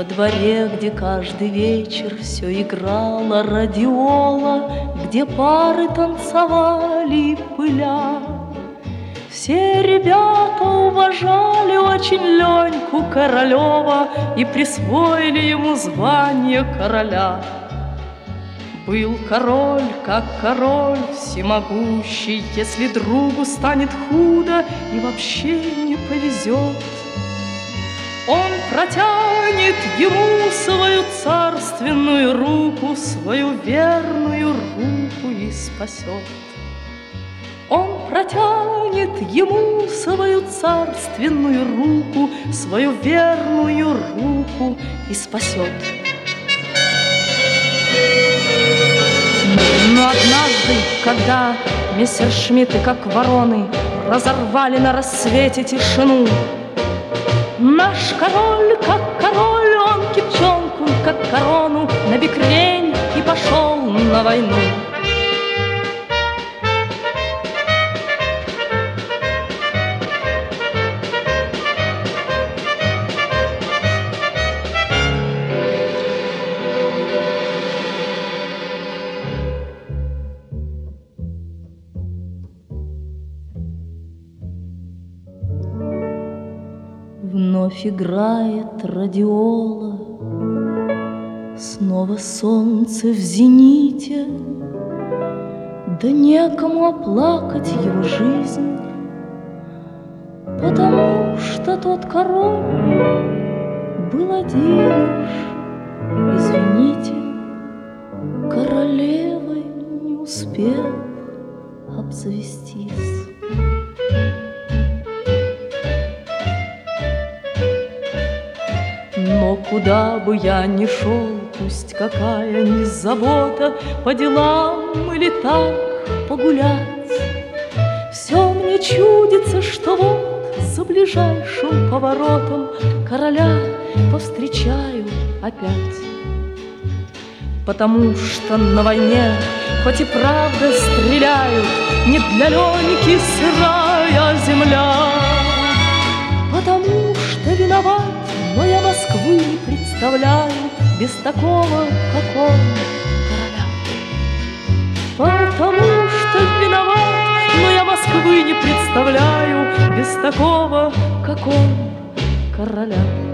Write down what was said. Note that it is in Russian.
Во дворе, где каждый вечер все играла радиола, где пары танцевали пыля, все ребята уважали очень Леньку Королева и присвоили ему звание короля. Был король, как король, всемогущий, если другу станет худо и вообще не повезет, он протянет ему свою царственную руку, свою верную руку и спасет. Он протянет ему свою царственную руку, свою верную руку и спасет. Но однажды, когда мессершмитты, как вороны, разорвали на рассвете тишину, наш король, как король, он кипчонку, как корону, на бекрень и пошел на войну. Вновь играет радиола, снова солнце в зените, да некому оплакать его жизнь, потому что тот король был один уж, извините, королевой не успел обзавестись. Но куда бы я ни шел, пусть какая ни забота, по делам или так погулять, все мне чудится, что вот за ближайшим поворотом короля повстречаю опять. Потому что на войне, хоть и правда стреляют, не для Леньки сырая земля. Потому что виноват, но я Москвы не представляю без такого, как он, короля. Потому что виноват, но я Москвы не представляю без такого, как он, короля.